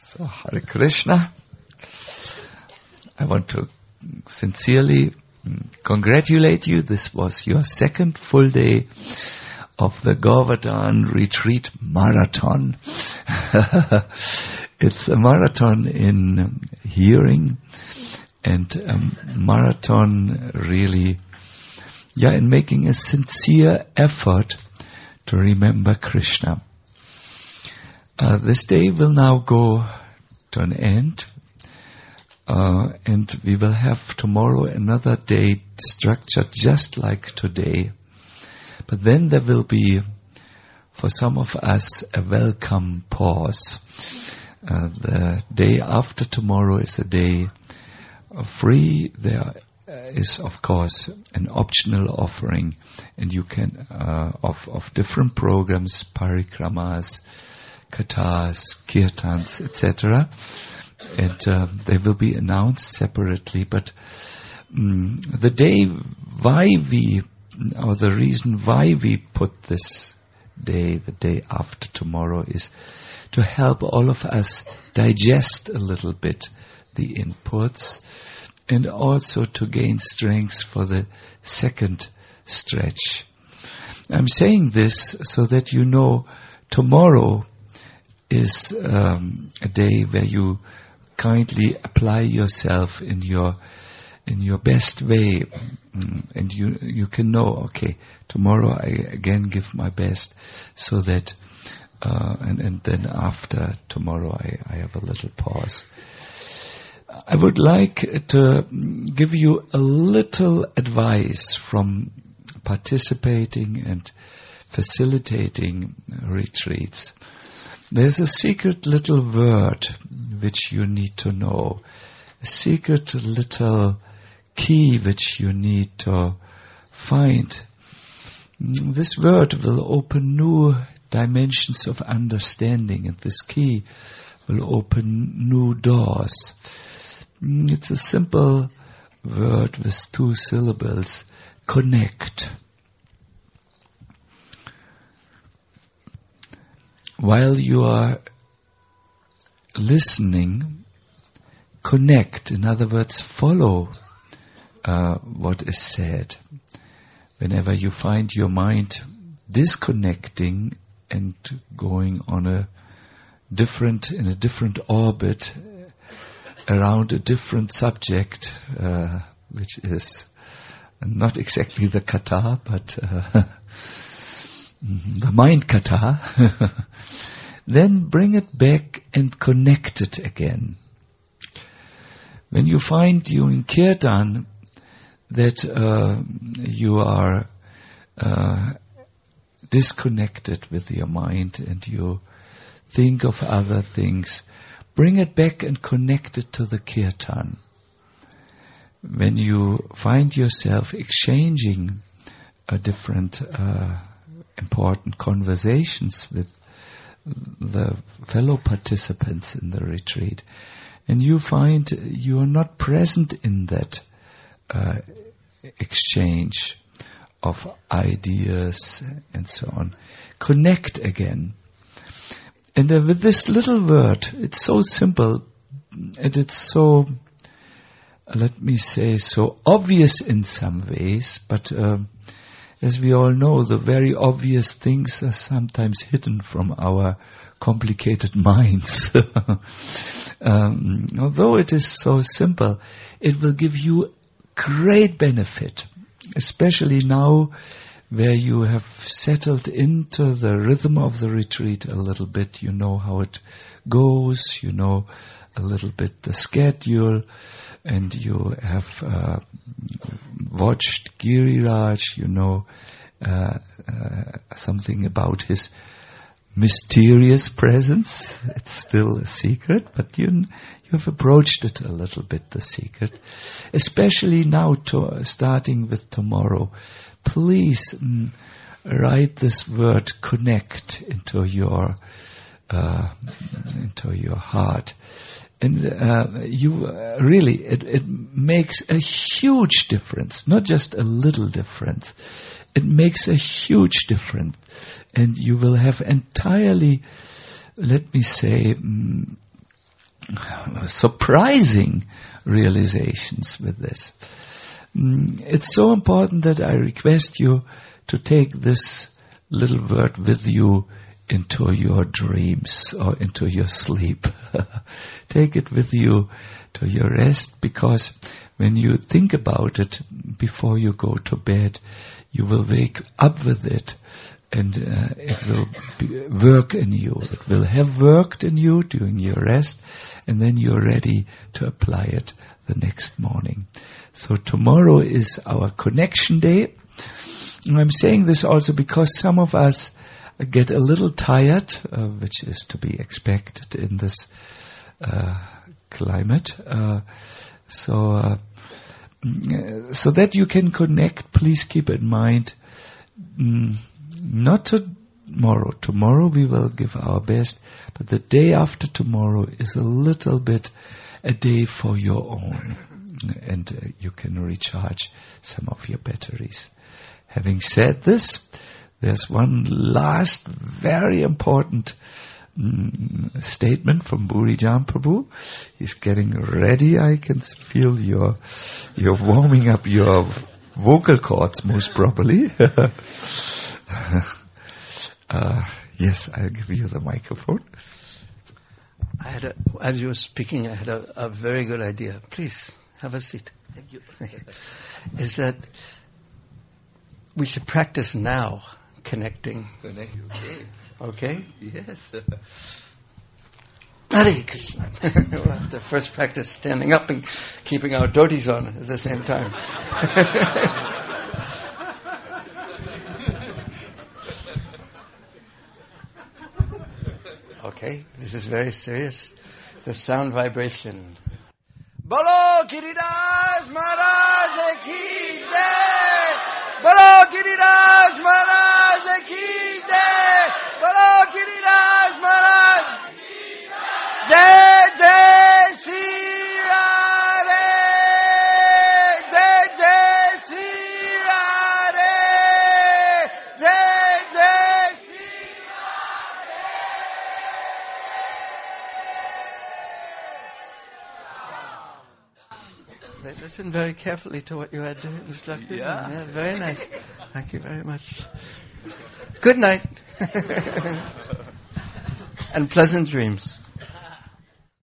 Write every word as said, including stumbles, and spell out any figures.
So, Hare Krishna. I want to sincerely congratulate you. This was your second full day of the Govardhan Retreat Marathon. It's a marathon in hearing and a marathon really, yeah, in making a sincere effort to remember Krishna. Uh, this day will now go to an end, uh, and we will have tomorrow another day structured just like today. But then there will be, for some of us, a welcome pause. Uh, the day after tomorrow is a day free. There is, of course, an optional offering, and you can uh, of of different programs, parikramas, kathas, kirtans, et cetera. And uh, they will be announced separately. But um, the day why we, or the reason why we put this day, the day after tomorrow, is to help all of us digest a little bit the inputs, and also to gain strength for the second stretch. I'm saying this so that you know tomorrow is um, a day where you kindly apply yourself in your in your best way, and you you can know, okay, tomorrow I again give my best, so that uh, and and then after tomorrow I, I have a little pause. I would like to give you a little advice from participating and facilitating retreats. There's a secret little word which you need to know, a secret little key which you need to find. This word will open new dimensions of understanding, and this key will open new doors. It's a simple word with two syllables: connect. While you are listening, connect. In other words, follow uh, what is said. Whenever you find your mind disconnecting and going on a different, in a different orbit around a different subject, uh, which is not exactly the kata, but uh, the mind kata, then bring it back and connect it again. When you find during kirtan that uh, you are uh, disconnected with your mind and you think of other things, bring it back and connect it to the kirtan. When you find yourself exchanging a different uh, important conversations with the fellow participants in the retreat, and you find you are not present in that uh, exchange of ideas and so on, connect again. And uh, with this little word, it's so simple, and it's so, let me say, so obvious in some ways, but uh, as we all know, the very obvious things are sometimes hidden from our complicated minds. um, although it is so simple, it will give you great benefit, especially now where you have settled into the rhythm of the retreat a little bit. You know how it goes, you know a little bit the schedule, and you have uh, watched Giriraj, you know uh, uh, something about his mysterious presence. It's still a secret, but you you have approached it a little bit, the secret. Especially now, to, starting with tomorrow, please mm, write this word connect into your uh, into your heart. And uh, you uh, really, it, it makes a huge difference, not just a little difference. It makes a huge difference, and you will have entirely, let me say, mm, surprising realizations with this. Mm, it's so important that I request you to take this little word with you into your dreams or into your sleep. Take it with you to your rest, because when you think about it before you go to bed, you will wake up with it, and uh, it will be, work in you. It will have worked in you during your rest, and then you're ready to apply it the next morning. So tomorrow is our connection day. And I'm saying this also because some of us get a little tired, uh, which is to be expected in this uh, climate. Uh, so, uh, so that you can connect, please keep in mind, mm, not tomorrow. Tomorrow we will give our best, but the day after tomorrow is a little bit a day for your own, and uh, you can recharge some of your batteries. Having said this, there's one last very important mm, statement from Burijan Prabhu. He's getting ready. I can feel you're, you're warming up your vocal cords most probably. uh, yes, I'll give you the microphone. I had a, as you were speaking, I had a, a very good idea. Please, have a seat. Thank you. Is that we should practice now. Connecting. Okay. Okay? Yes. Hare Krishna. We'll have to first practice standing up and keeping our dhotis on at the same time. Okay, this is very serious. The sound vibration. Bolo Giriraj Maharaj Ki Jai! Bolo Giriraj Maharaj Ki Jai! Bolo Giriraj Maharaj Jai Jai Shri Radhe! Jai Jai Shri Radhe! Jai Jai Shri Radhe! Listen very carefully to what you are doing, Mister Lakshman. Yeah. Yeah, very nice. Thank you very much. Good night. And pleasant dreams.